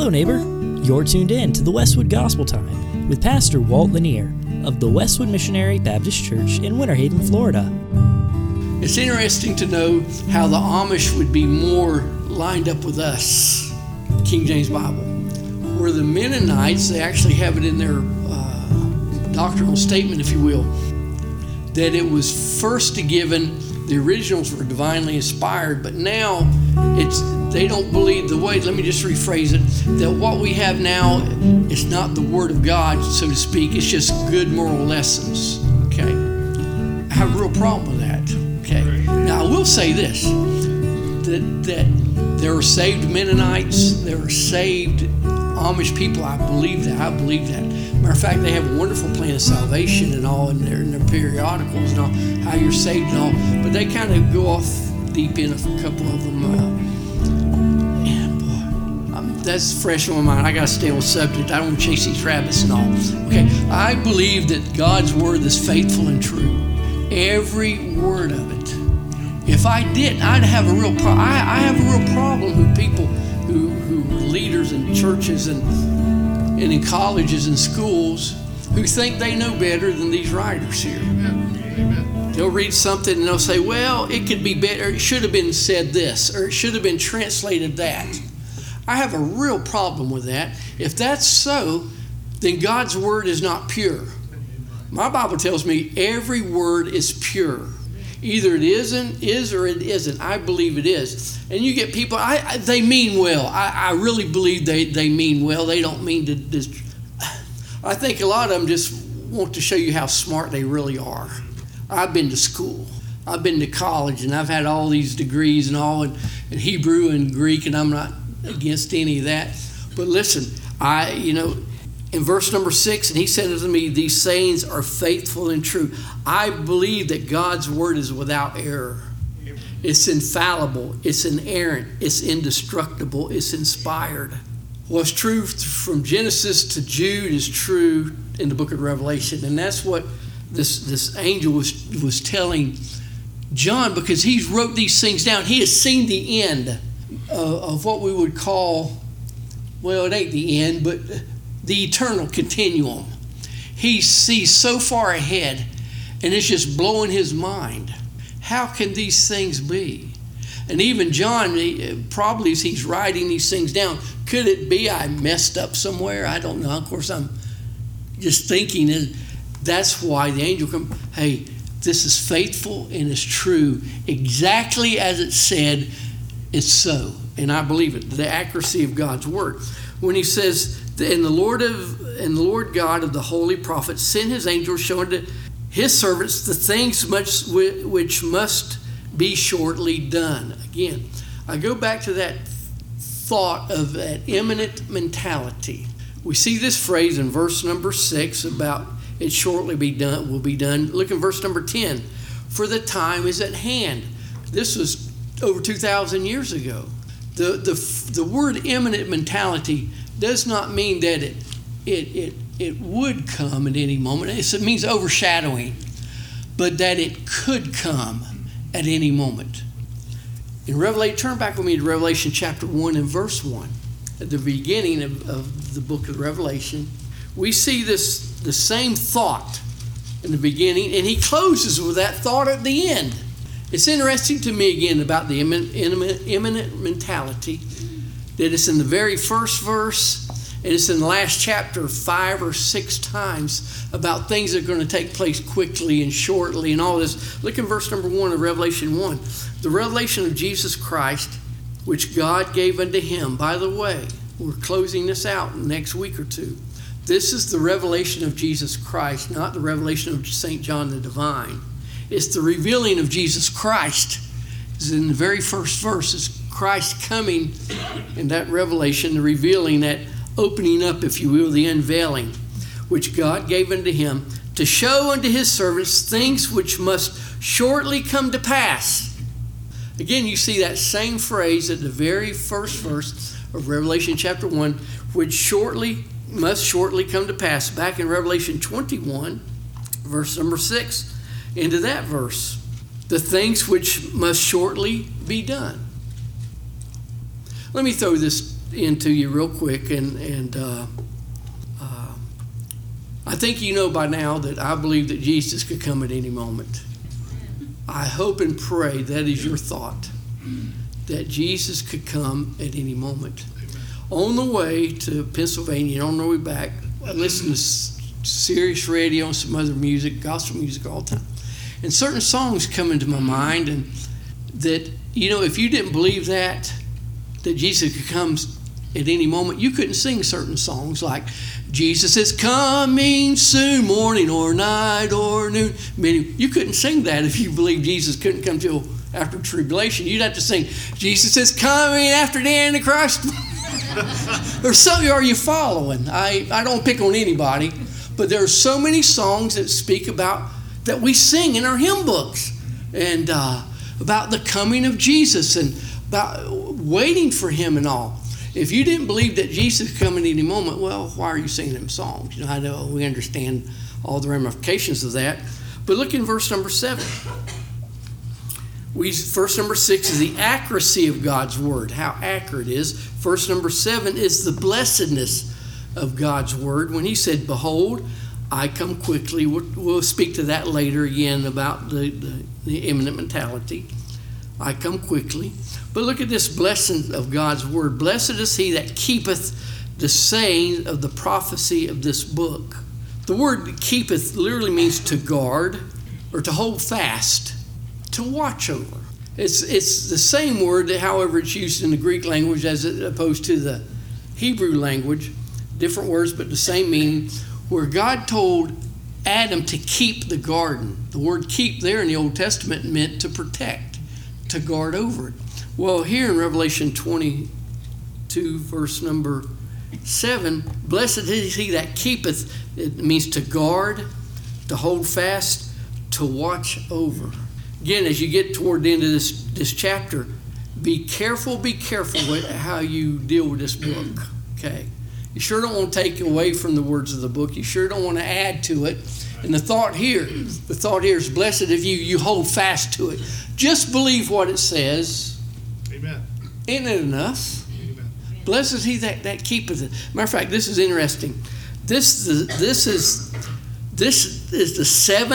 Hello, neighbor. You're tuned in to the Westwood Gospel Time with Pastor Walt Lanier of the Westwood Missionary Baptist Church in Winter Haven, Florida. It's interesting to know how the Amish would be more lined up with us, King James Bible. Where the Mennonites, they actually have it in their doctrinal statement, if you will, that it was first given, the originals were divinely inspired, but now they don't believe the way, let me just rephrase it, that what we have now is not the Word of God, so to speak, it's just good moral lessons, okay? I have a real problem with that, okay? Now, I will say this, that there are saved Mennonites, there are saved Amish people. I believe that. Matter of fact, they have a wonderful plan of salvation and all in their periodicals and all, how you're saved and all. But they kind of go off deep in a couple of them. That's fresh on my mind. I got to stay on subject. I don't want to chase these rabbits and all. Okay, I believe that God's word is faithful and true. Every word of it. If I didn't, I'd have a real problem. I have a real problem with people who are leaders in churches and in colleges and schools who think they know better than these writers here. Amen. They'll read something and they'll say, well, it could be better, it should have been said this, or it should have been translated that. I have a real problem with that. If that's so, then God's word is not pure. My Bible tells me every word is pure. Either it is or it isn't. I believe it is. And you get people, they mean well. I really believe they mean well. They don't mean to. I think a lot of them just want to show you how smart they really are. I've been to school. I've been to college, and I've had all these degrees and all in Hebrew and Greek, and I'm not against any of that. But listen, in verse number 6, and he said unto me, these sayings are faithful and true. I believe that God's word is without error. It's infallible. It's inerrant. It's indestructible. It's inspired. What's true from Genesis to Jude is true in the book of Revelation. And that's what this angel was telling John, because he wrote these things down. He has seen the end of what we would call, well, it ain't the end, but the eternal continuum. He sees so far ahead, and it's just blowing his mind. How can these things be? And even John, probably as he's writing these things down, could it be I messed up somewhere? I don't know. Of course, I'm just thinking, and that's why the angel come, hey, this is faithful and it's true. Exactly as it said, it's so. And I believe it, the accuracy of God's word. When he says, and the Lord God of the holy prophets sent his angel, showing to his servants the things which must be shortly done. Again, I go back to that thought of that imminent mentality. We see this phrase in verse number 6 about it shortly will be done. Look in verse number 10. For the time is at hand. This was over 2,000 years ago. The word imminent mentality does not mean that it would come at any moment. It means overshadowing, but that it could come at any moment. In Revelation, turn back with me to Revelation chapter 1 and verse 1. At the beginning of the book of Revelation, we see the same thought in the beginning, and he closes with that thought at the end. It's interesting to me again about the imminent mentality, that it's in the very first verse, and it's in the last chapter 5 or 6 times about things that are going to take place quickly and shortly and all this. Look in verse number 1 of Revelation 1. The revelation of Jesus Christ, which God gave unto him. By the way, we're closing this out in the next week or two. This is the revelation of Jesus Christ, not the revelation of St. John the Divine. It's the revealing of Jesus Christ. It's in the very first verse. It's Christ coming in that revelation, the revealing, that opening up, if you will, the unveiling, which God gave unto him to show unto his servants things which must shortly come to pass. Again, you see that same phrase at the very first verse of Revelation chapter 1, which must shortly come to pass. Back in Revelation 21, verse number 6, into that verse, the things which must shortly be done. Let me throw this into you real quick, and I think you know by now that I believe that Jesus could come at any moment. I hope and pray that is your thought, that Jesus could come at any moment. On the way to Pennsylvania, on the way back, I listened to Sirius Radio and some other music, gospel music all the time. And certain songs come into my mind, and that, if you didn't believe that Jesus could come at any moment, you couldn't sing certain songs like, Jesus is coming soon, morning or night or noon. You couldn't sing that if you believed Jesus couldn't come till after tribulation. You'd have to sing, Jesus is coming after the Antichrist. Or so, are you following? I don't pick on anybody, but there are so many songs that speak about, that we sing in our hymn books, and about the coming of Jesus and about waiting for him and all. If you didn't believe that Jesus is coming any moment, well, why are you singing them songs? I know we understand all the ramifications of that. But look in verse number 7. Verse number 6 is the accuracy of God's word, how accurate it is. Verse number 7 is the blessedness of God's word. When he said, behold, I come quickly. We'll speak to that later again about the imminent mentality. I come quickly. But look at this blessing of God's word. Blessed is he that keepeth the saying of the prophecy of this book. The word keepeth literally means to guard or to hold fast, to watch over. It's the same word, however it's used in the Greek language as opposed to the Hebrew language. Different words, but the same meaning. Where God told Adam to keep the garden. The word keep there in the Old Testament meant to protect, to guard over it. Well, here in Revelation 22, verse number 7, blessed is he that keepeth, it means to guard, to hold fast, to watch over. Again, as you get toward the end of this chapter, be careful with how you deal with this book, okay? You sure don't want to take away from the words of the book. You sure don't want to add to it. And the thought here is blessed if you hold fast to it. Just believe what it says. Amen. Isn't it enough? Amen. Blessed is he that keepeth it. Matter of fact, this is interesting. This is the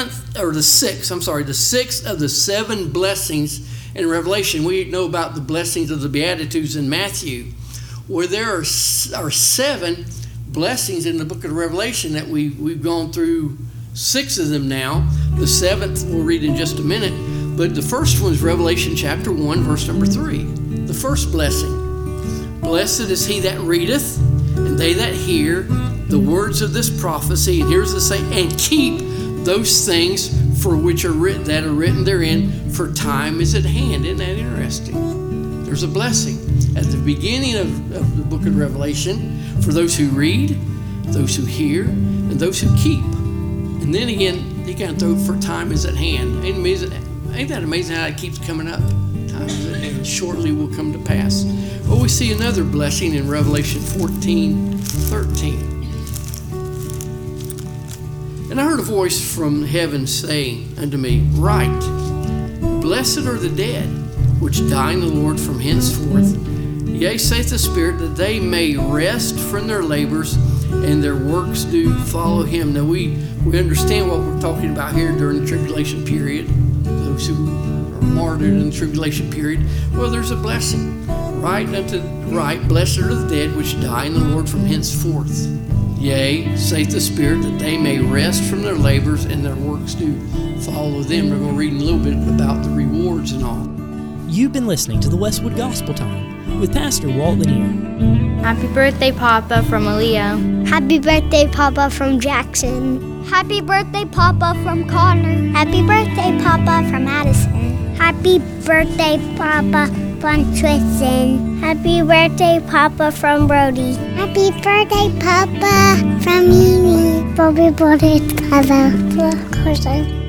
sixth of the 7 blessings in Revelation. We know about the blessings of the Beatitudes in Matthew, where there are 7 blessings in the book of Revelation that we've gone through 6 of them now. The 7th we'll read in just a minute. But the first one is Revelation chapter 1, verse number 3. The first blessing. Blessed is he that readeth, and they that hear the words of this prophecy. And here's the saying, and keep those things for which are written therein, for time is at hand. Isn't that interesting? There's a blessing at the beginning of the book of Revelation for those who read, those who hear, and those who keep. And then again, he kind of throw for time is at hand. Ain't that amazing how it keeps coming up? Time is at hand. Shortly will come to pass. Well, we see another blessing in Revelation 14:13. And I heard a voice from heaven saying unto me, write, blessed are the dead, which die in the Lord from henceforth. Yea, saith the Spirit, that they may rest from their labors, and their works do follow him. Now we understand what we're talking about here during the tribulation period. Those who are martyred in the tribulation period. Well, there's a blessing. Blessed are the dead which die in the Lord from henceforth. Yea, saith the Spirit, that they may rest from their labors, and their works do follow them. We're going to read a little bit about the rewards and all. You've been listening to the Westwood Gospel Time with Pastor Walt Lanier. Happy birthday, Papa, from Aaliyah. Happy birthday, Papa, from Jackson. Happy birthday, Papa, from Connor. Happy birthday, Papa, from Addison. Happy birthday, Papa, from Tristan. Happy birthday, Papa, from Brody. Happy birthday, Papa, from Mimi. Happy birthday, Papa, from Carson.